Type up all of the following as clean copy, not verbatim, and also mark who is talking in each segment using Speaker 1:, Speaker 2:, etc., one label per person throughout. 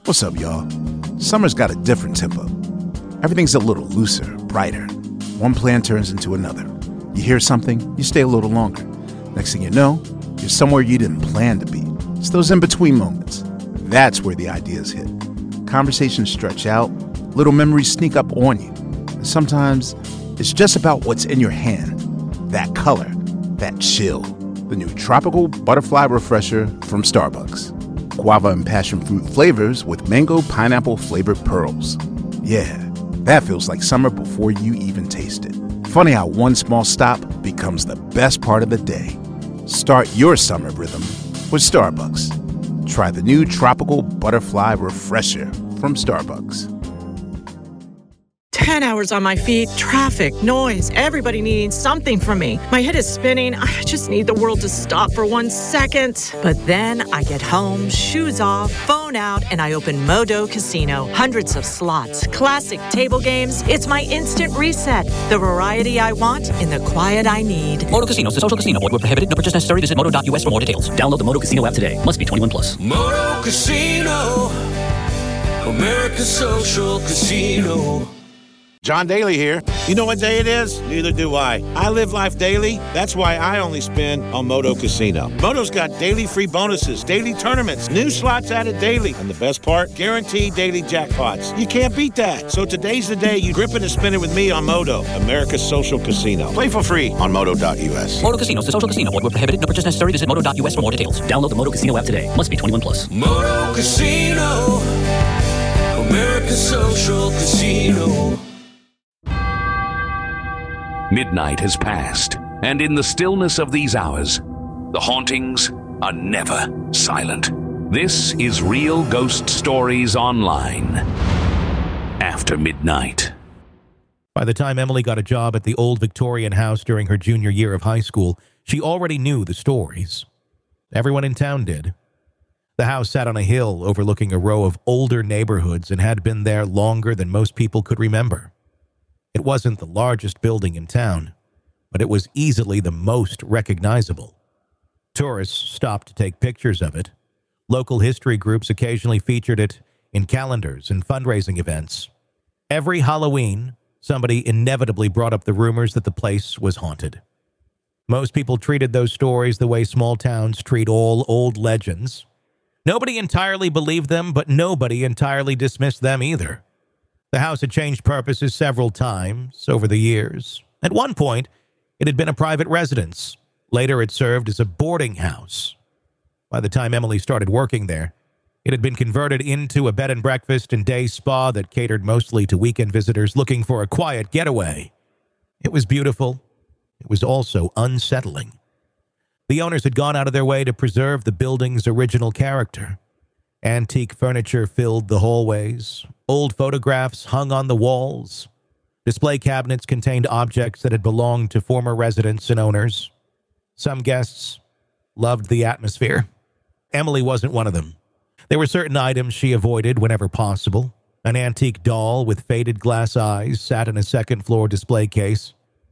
Speaker 1: What's up, y'all? Summer's got a different tempo. Everything's a little looser, brighter. One plan turns into another. You hear something, you stay a little longer. Next thing you know, you're somewhere you didn't plan to be. It's those in-between moments. That's where the ideas hit. Conversations stretch out, little memories sneak up on you. And sometimes, it's just about what's in your hand. That color, that chill. The new Tropical Butterfly Refresher from Starbucks. Guava and passion fruit flavors with mango pineapple flavored pearls. Yeah, that feels like summer before you even taste it. Funny how one small stop becomes the best part of the day. Start your summer rhythm with Starbucks. Try the new Tropical Butterfly Refresher from Starbucks.
Speaker 2: 10 hours on my feet, traffic, noise, everybody needing something from me. My head is spinning. I just need the world to stop for 1 second. But then I get home, shoes off, phone out, and I open Modo Casino. Hundreds of slots, classic table games. It's my instant reset. The variety I want in the quiet I need.
Speaker 3: Modo Casino is a social casino. Void where prohibited. No purchase necessary. Visit modo.us for more details. Download the Modo Casino app today. Must be 21 plus.
Speaker 4: Modo Casino, America's social casino.
Speaker 5: John Daly here. You know what day it is? Neither do I. I live life daily. That's why I only spin on Modo Casino. Modo's got daily free bonuses, daily tournaments, new slots added daily. And the best part? Guaranteed daily jackpots. You can't beat that. So today's the day you grip it and spin it with me on Modo, America's social casino. Play for free on Modo.us.
Speaker 3: Modo Casino is a social casino. Void where prohibited. No purchase necessary. Visit modo.us for more details. Download the Modo Casino app today. Must be 21 plus.
Speaker 4: Modo Casino, America's social casino.
Speaker 6: Midnight has passed, and in the stillness of these hours, the hauntings are never silent. This is Real Ghost Stories Online. After midnight.
Speaker 7: By the time Emily got a job at the old Victorian house during her junior year of high school, she already knew the stories. Everyone in town did. The house sat on a hill overlooking a row of older neighborhoods and had been there longer than most people could remember. It wasn't the largest building in town, but it was easily the most recognizable. Tourists stopped to take pictures of it. Local history groups occasionally featured it in calendars and fundraising events. Every Halloween, somebody inevitably brought up the rumors that the place was haunted. Most people treated those stories the way small towns treat all old legends. Nobody entirely believed them, but nobody entirely dismissed them either. The house had changed purposes several times over the years. At one point, it had been a private residence. Later, it served as a boarding house. By the time Emily started working there, it had been converted into a bed and breakfast and day spa that catered mostly to weekend visitors looking for a quiet getaway. It was beautiful. It was also unsettling. The owners had gone out of their way to preserve the building's original character. Antique furniture filled the hallways. Old photographs hung on the walls. Display cabinets contained objects that had belonged to former residents and owners. Some guests loved the atmosphere. Emily wasn't one of them. There were certain items she avoided whenever possible. An antique doll with faded glass eyes sat in a second-floor display case.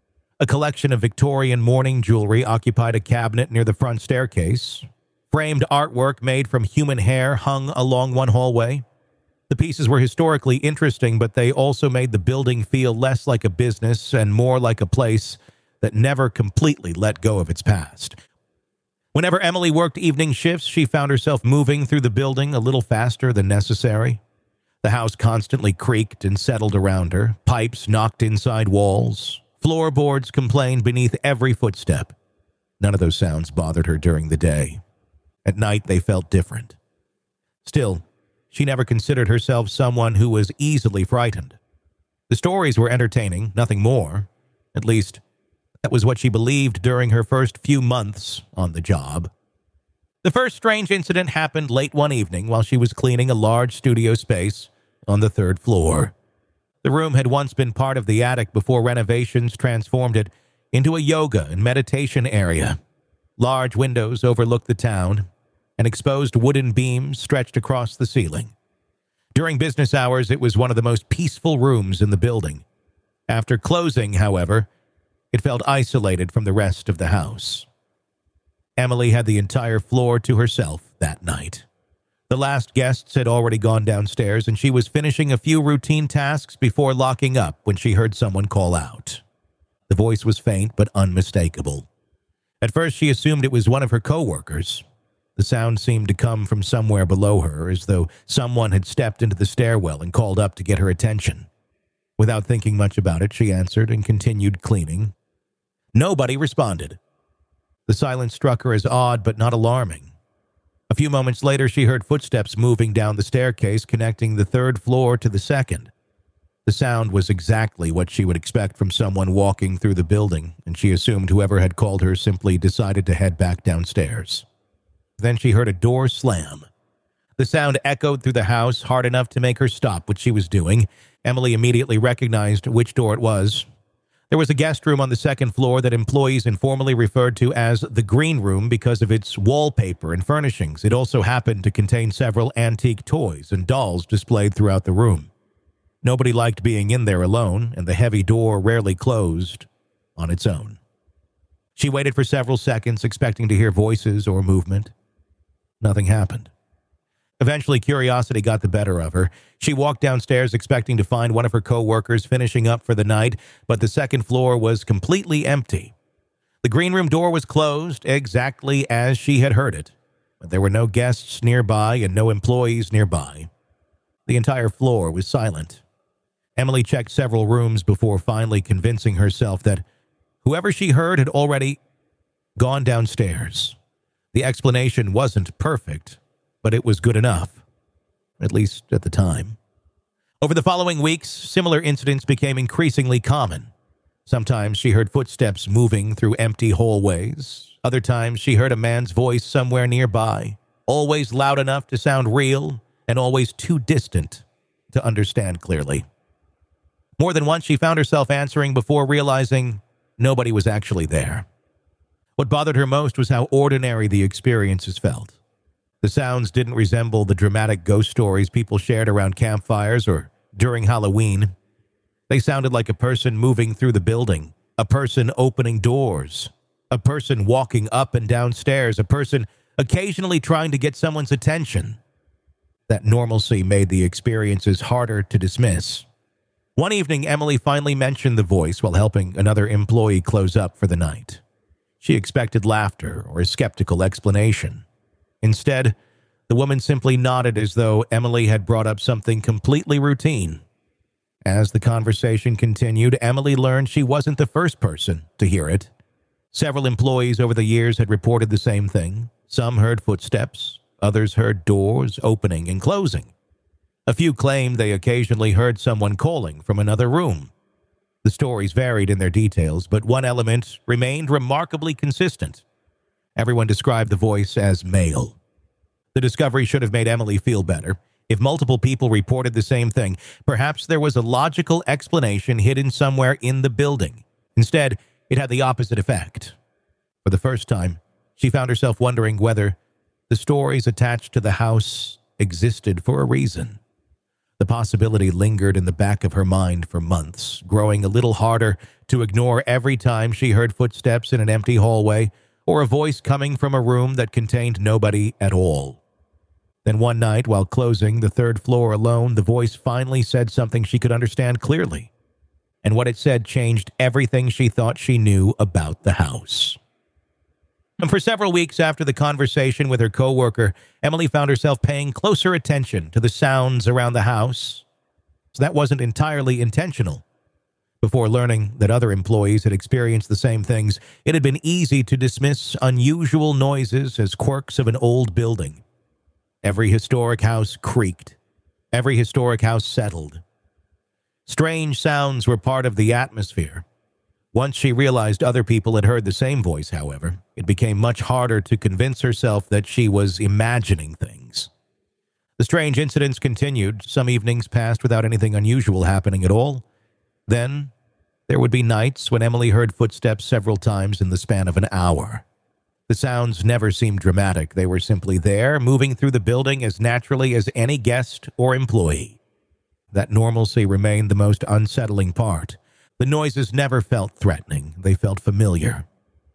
Speaker 7: A collection of Victorian mourning jewelry occupied a cabinet near the front staircase. Framed artwork made from human hair hung along one hallway. The pieces were historically interesting, but they also made the building feel less like a business and more like a place that never completely let go of its past. Whenever Emily worked evening shifts, she found herself moving through the building a little faster than necessary. The house constantly creaked and settled around her. Pipes knocked inside walls. Floorboards complained beneath every footstep. None of those sounds bothered her during the day. At night, they felt different. Still, she never considered herself someone who was easily frightened. The stories were entertaining, nothing more. At least, that was what she believed during her first few months on the job. The first strange incident happened late one evening while she was cleaning a large studio space on the third floor. The room had once been part of the attic before renovations transformed it into a yoga and meditation area. Large windows overlooked the town, and exposed wooden beams stretched across the ceiling. During business hours, it was one of the most peaceful rooms in the building. After closing, however, it felt isolated from the rest of the house. Emily had the entire floor to herself that night. The last guests had already gone downstairs, and she was finishing a few routine tasks before locking up when she heard someone call out. The voice was faint but unmistakable. At first, she assumed it was one of her coworkers. The sound seemed to come from somewhere below her, as though someone had stepped into the stairwell and called up to get her attention. Without thinking much about it, she answered and continued cleaning. Nobody responded. The silence struck her as odd but not alarming. A few moments later, she heard footsteps moving down the staircase connecting the third floor to the second. The sound was exactly what she would expect from someone walking through the building, and she assumed whoever had called her simply decided to head back downstairs. Then she heard a door slam. The sound echoed through the house hard enough to make her stop what she was doing. Emily immediately recognized which door it was. There was a guest room on the second floor that employees informally referred to as the green room because of its wallpaper and furnishings. It also happened to contain several antique toys and dolls displayed throughout the room. Nobody liked being in there alone, and the heavy door rarely closed on its own. She waited for several seconds, expecting to hear voices or movement. Nothing happened. Eventually, curiosity got the better of her. She walked downstairs expecting to find one of her co-workers finishing up for the night, but the second floor was completely empty. The green room door was closed exactly as she had heard it, but there were no guests nearby and no employees nearby. The entire floor was silent. Emily checked several rooms before finally convincing herself that whoever she heard had already gone downstairs. The explanation wasn't perfect, but it was good enough, at least at the time. Over the following weeks, similar incidents became increasingly common. Sometimes she heard footsteps moving through empty hallways. Other times she heard a man's voice somewhere nearby, always loud enough to sound real and always too distant to understand clearly. More than once, she found herself answering before realizing nobody was actually there. What bothered her most was how ordinary the experiences felt. The sounds didn't resemble the dramatic ghost stories people shared around campfires or during Halloween. They sounded like a person moving through the building, a person opening doors, a person walking up and down stairs, a person occasionally trying to get someone's attention. That normalcy made the experiences harder to dismiss. One evening, Emily finally mentioned the voice while helping another employee close up for the night. She expected laughter or a skeptical explanation. Instead, the woman simply nodded as though Emily had brought up something completely routine. As the conversation continued, Emily learned she wasn't the first person to hear it. Several employees over the years had reported the same thing. Some heard footsteps, others heard doors opening and closing. A few claimed they occasionally heard someone calling from another room. The stories varied in their details, but one element remained remarkably consistent. Everyone described the voice as male. The discovery should have made Emily feel better. If multiple people reported the same thing, perhaps there was a logical explanation hidden somewhere in the building. Instead, it had the opposite effect. For the first time, she found herself wondering whether the stories attached to the house existed for a reason. The possibility lingered in the back of her mind for months, growing a little harder to ignore every time she heard footsteps in an empty hallway or a voice coming from a room that contained nobody at all. Then one night, while closing the third floor alone, the voice finally said something she could understand clearly. And what it said changed everything she thought she knew about the house. And for several weeks after the conversation with her coworker, Emily found herself paying closer attention to the sounds around the house. So that wasn't entirely intentional. Before learning that other employees had experienced the same things, it had been easy to dismiss unusual noises as quirks of an old building. Every historic house creaked. Every historic house settled. Strange sounds were part of the atmosphere. Once she realized other people had heard the same voice, however, it became much harder to convince herself that she was imagining things. The strange incidents continued. Some evenings passed without anything unusual happening at all. Then, there would be nights when Emily heard footsteps several times in the span of an hour. The sounds never seemed dramatic. They were simply there, moving through the building as naturally as any guest or employee. That normalcy remained the most unsettling part. The noises never felt threatening. They felt familiar.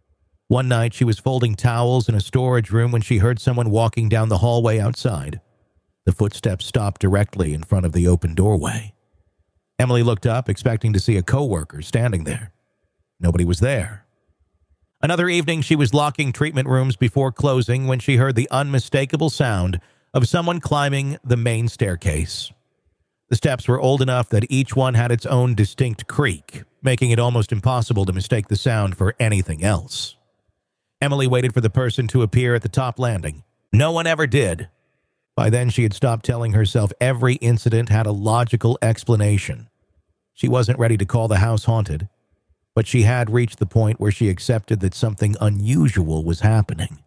Speaker 7: One night, she was folding towels in a storage room when she heard someone walking down the hallway outside. The footsteps stopped directly in front of the open doorway. Emily looked up, expecting to see a coworker standing there. Nobody was there. Another evening, she was locking treatment rooms before closing when she heard the unmistakable sound of someone climbing the main staircase. The steps were old enough that each one had its own distinct creak, making it almost impossible to mistake the sound for anything else. Emily waited for the person to appear at the top landing. No one ever did. By then, she had stopped telling herself every incident had a logical explanation. She wasn't ready to call the house haunted, but she had reached the point where she accepted that something unusual was happening.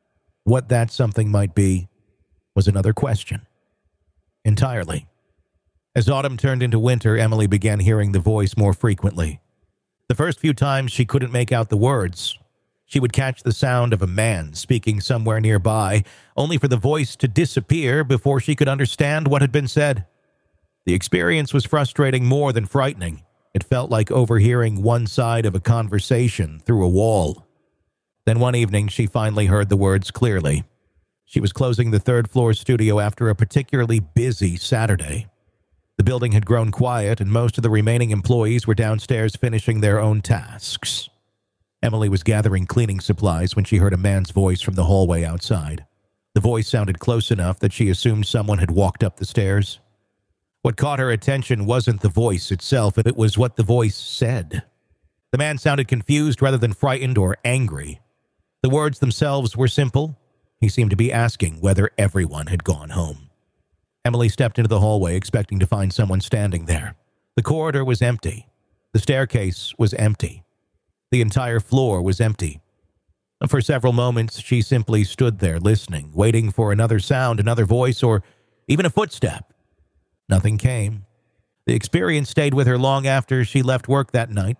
Speaker 7: What that something might be was another question. Entirely. As autumn turned into winter, Emily began hearing the voice more frequently. The first few times she couldn't make out the words. She would catch the sound of a man speaking somewhere nearby, only for the voice to disappear before she could understand what had been said. The experience was frustrating more than frightening. It felt like overhearing one side of a conversation through a wall. Then one evening, she finally heard the words clearly. She was closing the third-floor studio after a particularly busy Saturday. The building had grown quiet, and most of the remaining employees were downstairs finishing their own tasks. Emily was gathering cleaning supplies when she heard a man's voice from the hallway outside. The voice sounded close enough that she assumed someone had walked up the stairs. What caught her attention wasn't the voice itself, it was what the voice said. The man sounded confused rather than frightened or angry. The words themselves were simple. He seemed to be asking whether everyone had gone home. Emily stepped into the hallway, expecting to find someone standing there. The corridor was empty. The staircase was empty. The entire floor was empty. For several moments, she simply stood there listening, waiting for another sound, another voice, or even a footstep. Nothing came. The experience stayed with her long after she left work that night.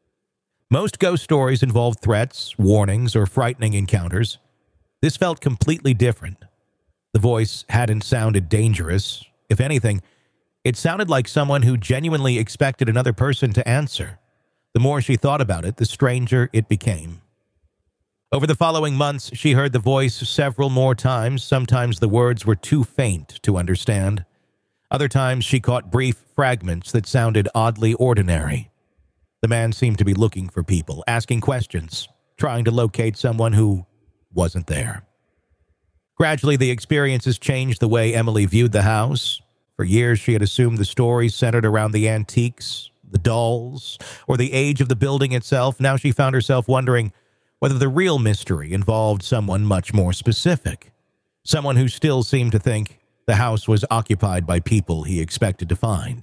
Speaker 7: Most ghost stories involved threats, warnings, or frightening encounters. This felt completely different. The voice hadn't sounded dangerous. If anything, it sounded like someone who genuinely expected another person to answer. The more she thought about it, the stranger it became. Over the following months, she heard the voice several more times. Sometimes the words were too faint to understand. Other times, she caught brief fragments that sounded oddly ordinary. The man seemed to be looking for people, asking questions, trying to locate someone who wasn't there. Gradually, the experiences changed the way Emily viewed the house. For years, she had assumed the stories centered around the antiques, the dolls, or the age of the building itself. Now she found herself wondering whether the real mystery involved someone much more specific, someone who still seemed to think the house was occupied by people he expected to find.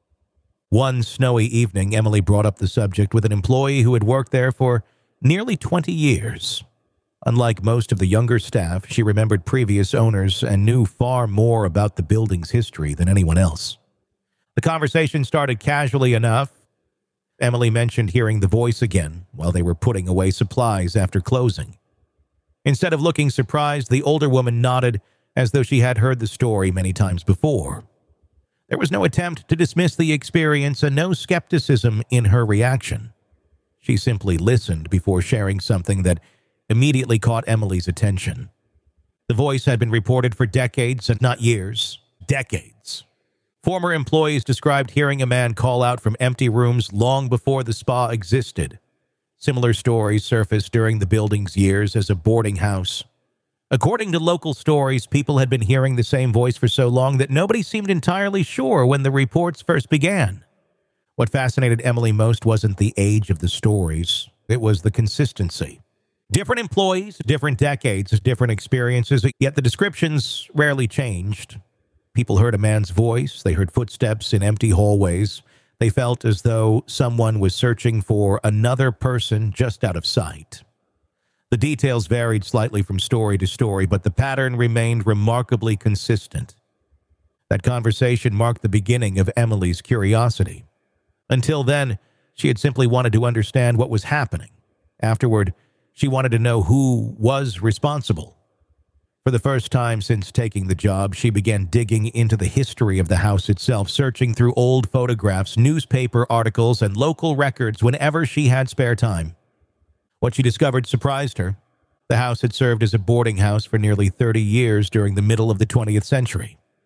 Speaker 7: One snowy evening, Emily brought up the subject with an employee who had worked there for nearly 20 years. Unlike most of the younger staff, she remembered previous owners and knew far more about the building's history than anyone else. The conversation started casually enough. Emily mentioned hearing the voice again while they were putting away supplies after closing. Instead of looking surprised, the older woman nodded as though she had heard the story many times before. There was no attempt to dismiss the experience and no skepticism in her reaction. She simply listened before sharing something that immediately caught Emily's attention. The voice had been reported for decades, and not years, decades. Former employees described hearing a man call out from empty rooms long before the spa existed. Similar stories surfaced during the building's years as a boarding house. According to local stories, people had been hearing the same voice for so long that nobody seemed entirely sure when the reports first began. What fascinated Emily most wasn't the age of the stories. It was the consistency. Different employees, different decades, different experiences, yet the descriptions rarely changed. People heard a man's voice. They heard footsteps in empty hallways. They felt as though someone was searching for another person just out of sight. The details varied slightly from story to story, but the pattern remained remarkably consistent. That conversation marked the beginning of Emily's curiosity. Until then, she had simply wanted to understand what was happening. Afterward, she wanted to know who was responsible. For the first time since taking the job, she began digging into the history of the house itself, searching through old photographs, newspaper articles, and local records whenever she had spare time. What she discovered surprised her. The house had served as a boarding house for nearly 30 years during the middle of the 20th century.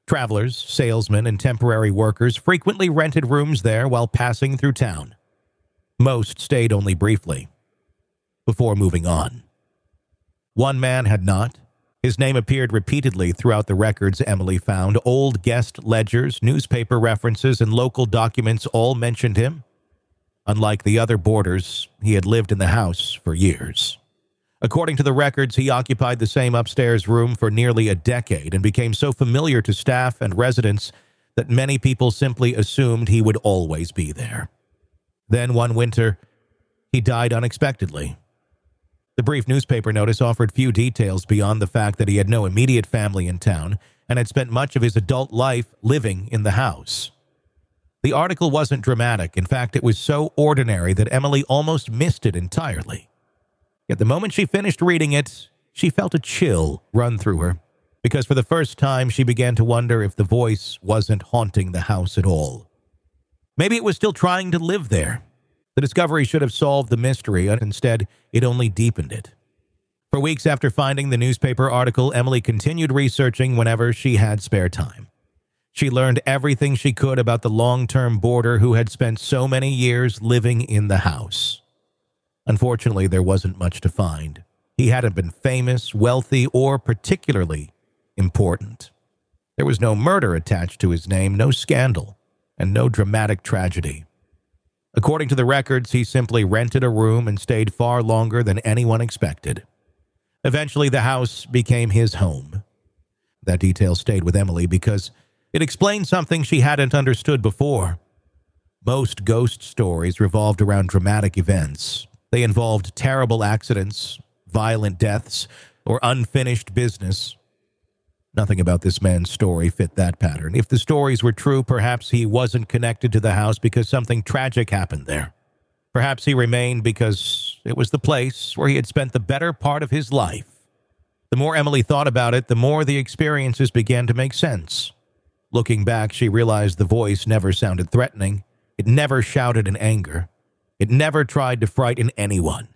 Speaker 7: Travelers, salesmen, and temporary workers frequently rented rooms there while passing through town. Most stayed only briefly, before moving on. One man had not. His name appeared repeatedly throughout the records Emily found. Old guest ledgers, newspaper references, and local documents all mentioned him. Unlike the other boarders, he had lived in the house for years. According to the records, he occupied the same upstairs room for nearly a decade and became so familiar to staff and residents that many people simply assumed he would always be there. Then one winter, he died unexpectedly. The brief newspaper notice offered few details beyond the fact that he had no immediate family in town and had spent much of his adult life living in the house. The article wasn't dramatic. In fact, it was so ordinary that Emily almost missed it entirely. Yet the moment she finished reading it, she felt a chill run through her, because for the first time she began to wonder if the voice wasn't haunting the house at all. Maybe it was still trying to live there. The discovery should have solved the mystery, and instead, it only deepened it. For weeks after finding the newspaper article, Emily continued researching whenever she had spare time. She learned everything she could about the long-term boarder who had spent so many years living in the house. Unfortunately, there wasn't much to find. He hadn't been famous, wealthy, or particularly important. There was no murder attached to his name, no scandal, and no dramatic tragedy. According to the records, he simply rented a room and stayed far longer than anyone expected. Eventually, the house became his home. That detail stayed with Emily because it explained something she hadn't understood before. Most ghost stories revolved around dramatic events. They involved terrible accidents, violent deaths, or unfinished business. Nothing about this man's story fit that pattern. If the stories were true, perhaps he wasn't connected to the house because something tragic happened there. Perhaps he remained because it was the place where he had spent the better part of his life. The more Emily thought about it, the more the experiences began to make sense. Looking back, she realized the voice never sounded threatening. It never shouted in anger. It never tried to frighten anyone.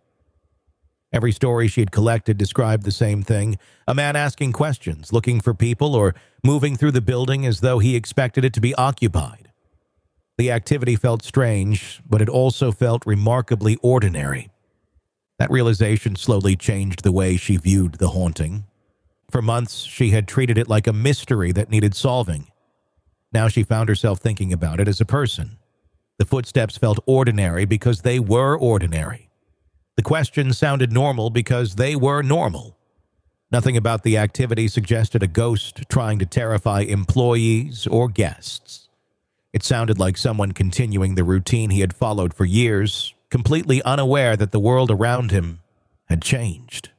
Speaker 7: Every story she had collected described the same thing: a man asking questions, looking for people, or moving through the building as though he expected it to be occupied. The activity felt strange, but it also felt remarkably ordinary. That realization slowly changed the way she viewed the haunting. For months, she had treated it like a mystery that needed solving. Now she found herself thinking about it as a person. The footsteps felt ordinary because they were ordinary. The questions sounded normal because they were normal. Nothing about the activity suggested a ghost trying to terrify employees or guests. It sounded like someone continuing the routine he had followed for years, completely unaware that the world around him had changed.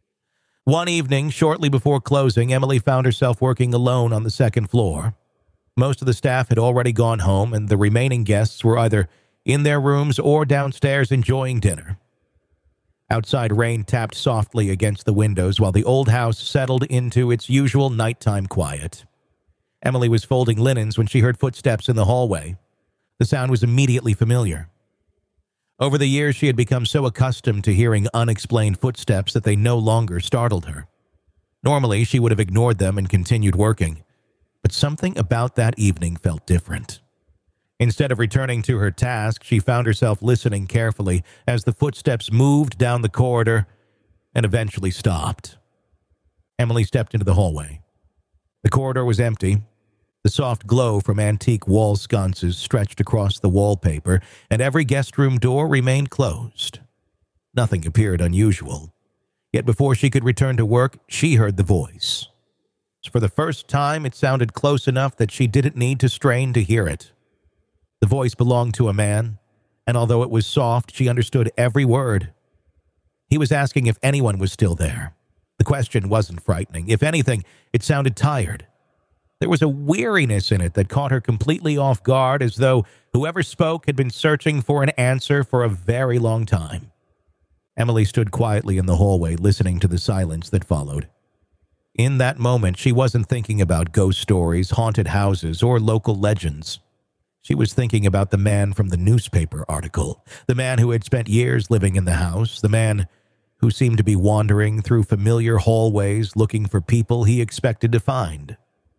Speaker 7: One evening, shortly before closing, Emily found herself working alone on the second floor. Most of the staff had already gone home, and the remaining guests were either in their rooms or downstairs enjoying dinner. Outside rain tapped softly against the windows while the old house settled into its usual nighttime quiet. Emily was folding linens when she heard footsteps in the hallway. The sound was immediately familiar. Over the years, she had become so accustomed to hearing unexplained footsteps that they no longer startled her. Normally, she would have ignored them and continued working, but something about that evening felt different. Instead of returning to her task, she found herself listening carefully as the footsteps moved down the corridor and eventually stopped. Emily stepped into the hallway. The corridor was empty. The soft glow from antique wall sconces stretched across the wallpaper, and every guest room door remained closed. Nothing appeared unusual. Yet before she could return to work, she heard the voice. For the first time, it sounded close enough that she didn't need to strain to hear it. The voice belonged to a man, and although it was soft, she understood every word. He was asking if anyone was still there. The question wasn't frightening. If anything, it sounded tired. There was a weariness in it that caught her completely off guard, as though whoever spoke had been searching for an answer for a very long time. Emily stood quietly in the hallway, listening to the silence that followed. In that moment, she wasn't thinking about ghost stories, haunted houses, or local legends. She was thinking about the man from the newspaper article, the man who had spent years living in the house, the man who seemed to be wandering through familiar hallways looking for people he expected to find.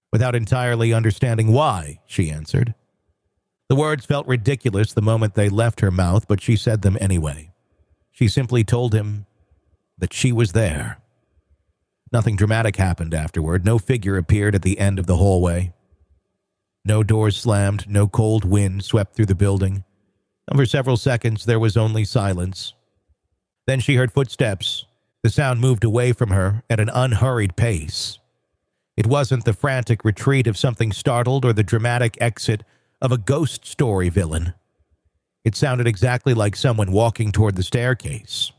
Speaker 7: Without entirely understanding why, she answered. The words felt ridiculous the moment they left her mouth, but she said them anyway. She simply told him that she was there. Nothing dramatic happened afterward. No figure appeared at the end of the hallway. No doors slammed, no cold wind swept through the building. And for several seconds, there was only silence. Then she heard footsteps. The sound moved away from her at an unhurried pace. It wasn't the frantic retreat of something startled or the dramatic exit of a ghost story villain. It sounded exactly like someone walking toward the staircase.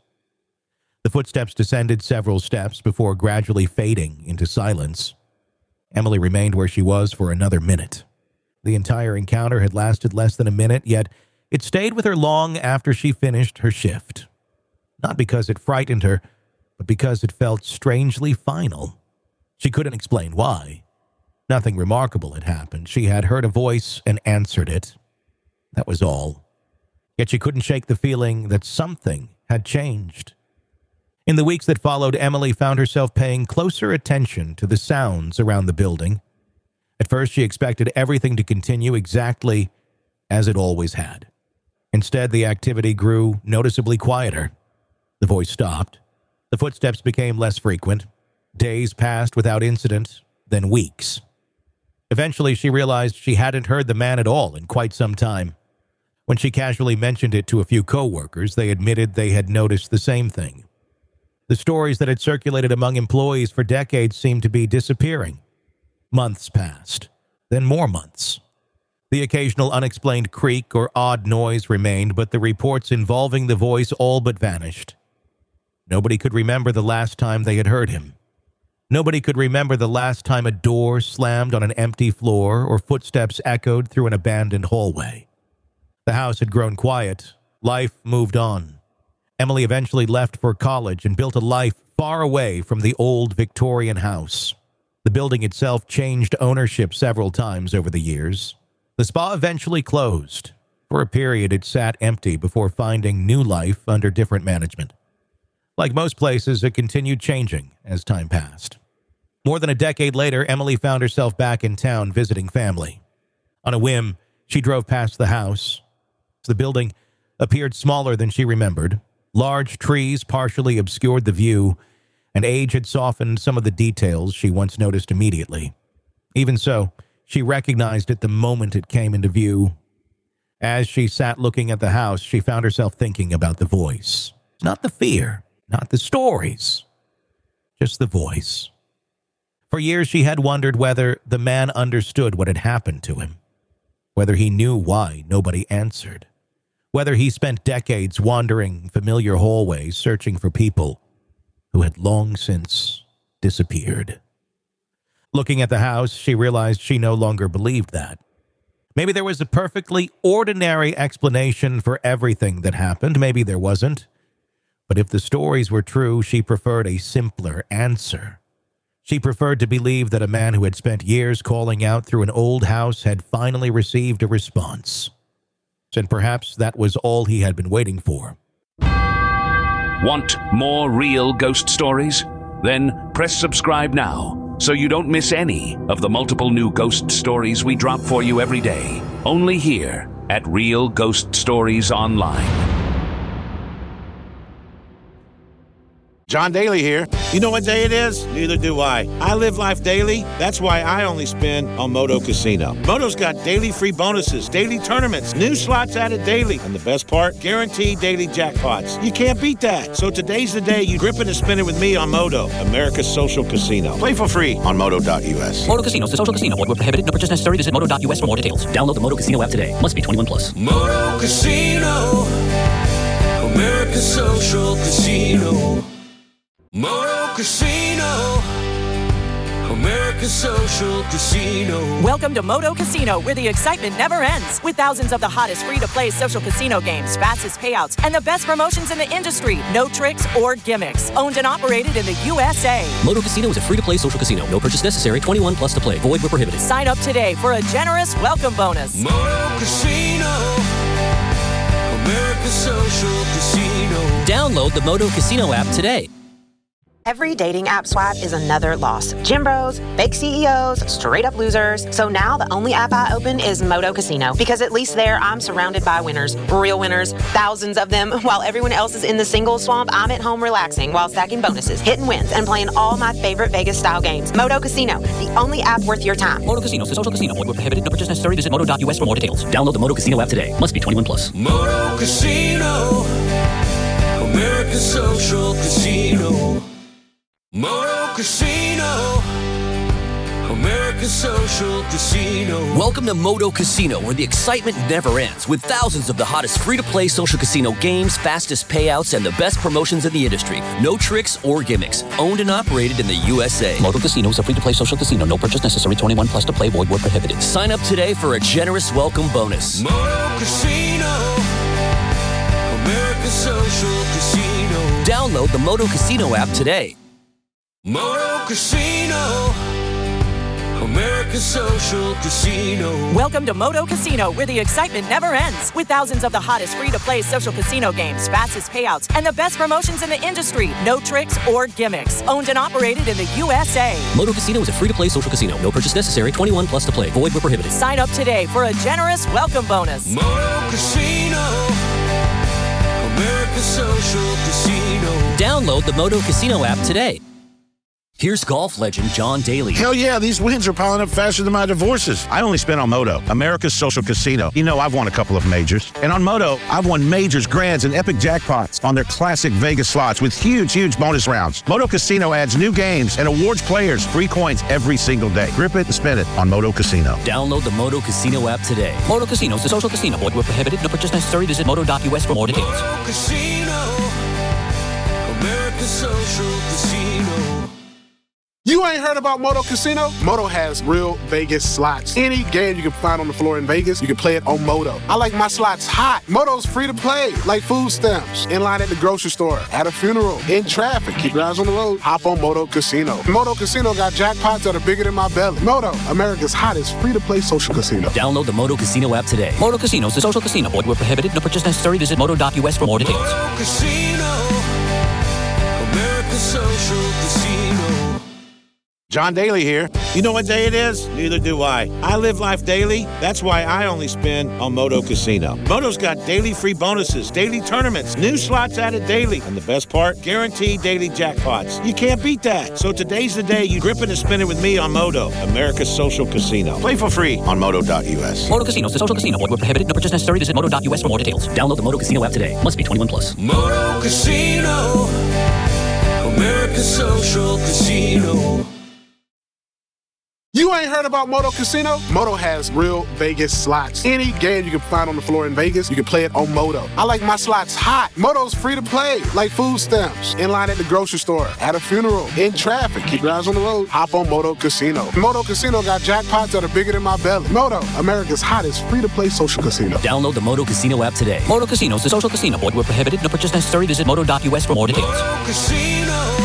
Speaker 7: The footsteps descended several steps before gradually fading into silence. Emily remained where she was for another minute. The entire encounter had lasted less than a minute, yet it stayed with her long after she finished her shift. Not because it frightened her, but because it felt strangely final. She couldn't explain why. Nothing remarkable had happened. She had heard a voice and answered it. That was all. Yet she couldn't shake the feeling that something had changed. In the weeks that followed, Emily found herself paying closer attention to the sounds around the building. At first, she expected everything to continue exactly as it always had. Instead, the activity grew noticeably quieter. The voice stopped. The footsteps became less frequent. Days passed without incident, then weeks. Eventually, she realized she hadn't heard the man at all in quite some time. When she casually mentioned it to a few co-workers, they admitted they had noticed the same thing. The stories that had circulated among employees for decades seemed to be disappearing. Months passed, then more months. The occasional unexplained creak or odd noise remained, but the reports involving the voice all but vanished. Nobody could remember the last time they had heard him. Nobody could remember the last time a door slammed on an empty floor or footsteps echoed through an abandoned hallway. The house had grown quiet. Life moved on. Emily eventually left for college and built a life far away from the old Victorian house. The building itself changed ownership several times over the years. The spa eventually closed. For a period, it sat empty before finding new life under different management. Like most places, it continued changing as time passed. More than a decade later, Emily found herself back in town visiting family. On a whim, she drove past the house. The building appeared smaller than she remembered. Large trees partially obscured the view, and age had softened some of the details she once noticed immediately. Even so, she recognized it the moment it came into view. As she sat looking at the house, she found herself thinking about the voice. Not the fear, not the stories, just the voice. For years, she had wondered whether the man understood what had happened to him, whether he knew why nobody answered, whether he spent decades wandering familiar hallways searching for people who had long since disappeared. Looking at the house, she realized she no longer believed that. Maybe there was a perfectly ordinary explanation for everything that happened. Maybe there wasn't. But if the stories were true, she preferred a simpler answer. She preferred to believe that a man who had spent years calling out through an old house had finally received a response. And perhaps that was all he had been waiting for.
Speaker 6: Want more real ghost stories? Then press subscribe now so you don't miss any of the multiple new ghost stories we drop for you every day. Only here at Real Ghost Stories Online.
Speaker 5: John Daly here. You know what day it is? Neither do I. I live life daily. That's why I only spin on Moto Casino. Moto's got daily free bonuses, daily tournaments, new slots added daily, and the best part, guaranteed daily jackpots. You can't beat that. So today's the day you grip it and spin it with me on Moto, America's social casino. Play for free on Moto.us.
Speaker 3: Moto Casino is a social casino. Void where prohibited. No purchase necessary. Visit Moto.us for more details. Download the Moto Casino app today. Must be 21 plus.
Speaker 4: Moto Casino, America's social casino. Moto Casino, America's social casino.
Speaker 2: Welcome to Moto Casino, where the excitement never ends. With thousands of the hottest free-to-play social casino games, fastest payouts, and the best promotions in the industry. No tricks or gimmicks. Owned and operated in the USA.
Speaker 3: Moto Casino is a free-to-play social casino. No purchase necessary. 21 plus to play. Void where prohibited.
Speaker 2: Sign up today for a generous welcome bonus.
Speaker 4: Moto Casino, America's social casino.
Speaker 3: Download the Moto Casino app today.
Speaker 8: Every dating app swipe is another loss. Gym bros, fake CEOs, straight up losers. So now the only app I open is Moto Casino, because at least there I'm surrounded by winners, real winners, thousands of them. While everyone else is in the singles swamp, I'm at home relaxing while stacking bonuses, hitting wins, and playing all my favorite Vegas-style games. Moto Casino, the only app worth your time.
Speaker 3: Moto Casino is a social casino. Void where prohibited. No purchase necessary. Visit moto.us for more details. Download the Moto Casino app today. Must be 21 plus.
Speaker 4: Moto Casino, American Social Casino. Moto Casino, American Social Casino.
Speaker 3: Welcome to Moto Casino, where the excitement never ends, with thousands of the hottest free-to-play social casino games, fastest payouts, and the best promotions in the industry. No tricks or gimmicks. Owned and operated in the USA. Moto Casino is a free-to-play social casino. No purchase necessary. 21 plus to play. Void where prohibited. Sign up today for a generous welcome bonus.
Speaker 4: Moto Casino, American Social Casino.
Speaker 3: Download the Moto Casino app today.
Speaker 4: Moto Casino, American Social Casino.
Speaker 2: Welcome to Moto Casino, where the excitement never ends. With thousands of the hottest free-to-play social casino games, fastest payouts, and the best promotions in the industry. No tricks or gimmicks. Owned and operated in the USA.
Speaker 3: Moto Casino is a free-to-play social casino. No purchase necessary. 21 plus to play. Void where prohibited.
Speaker 2: Sign up today for a generous welcome bonus.
Speaker 4: Moto Casino, American Social Casino.
Speaker 3: Download the Moto Casino app today. Here's golf legend John Daly.
Speaker 5: Hell yeah, these wins are piling up faster than my divorces. I only spent on Moto, America's Social Casino. You know, I've won a couple of majors. And on Moto, I've won majors, grands, and epic jackpots on their classic Vegas slots with huge bonus rounds. Moto Casino adds new games and awards players free coins every single day. Grip it and spin it on Moto Casino.
Speaker 3: Download the Moto Casino app today. Moto Casino is a social casino. Void where prohibited. No purchase necessary. Visit moto.us for more details.
Speaker 4: Moto Casino, American Social Casino.
Speaker 9: You ain't heard about Moto Casino? Moto has real Vegas slots. Any game you can find on the floor in Vegas, you can play it on Moto. I like my slots hot. Moto's free to play, like food stamps. In line at the grocery store, at a funeral, in traffic. Keep your eyes on the road. Hop on Moto Casino. Moto Casino got jackpots that are bigger than my belly. Moto, America's hottest free-to-play social casino.
Speaker 3: Download the Moto Casino app today. Moto Casino is a social casino. Void where prohibited. No purchase necessary. Visit moto.us for more details.
Speaker 4: Moto Casino, American Social Casino.
Speaker 5: John Daly here. You know what day it is? Neither do I. I live life daily. That's why I only spin on Moto Casino. Moto's got daily free bonuses, daily tournaments, new slots added daily. And the best part? Guaranteed daily jackpots. You can't beat that. So today's the day you grip it and spin it with me on Moto, America's Social Casino. Play for free on moto.us.
Speaker 3: Moto Casino is a social casino. Void where prohibited. No purchase necessary. Visit moto.us for more details. Download the Moto Casino app today. Must be 21 plus.
Speaker 4: Moto Casino, American Social Casino.
Speaker 9: You ain't heard about Moto Casino? Moto has real Vegas slots. Any game you can find on the floor in Vegas, you can play it on Moto. I like my slots hot. Moto's free to play, like food stamps. In line at the grocery store, at a funeral, in traffic. Keep your eyes on the road. Hop on Moto Casino. Moto Casino got jackpots that are bigger than my belly. Moto, America's hottest free-to-play social casino.
Speaker 3: Download the Moto Casino app today. Moto Casino is a social casino. Void where prohibited. No purchase necessary. Visit moto.us for more details.
Speaker 4: Moto Casino,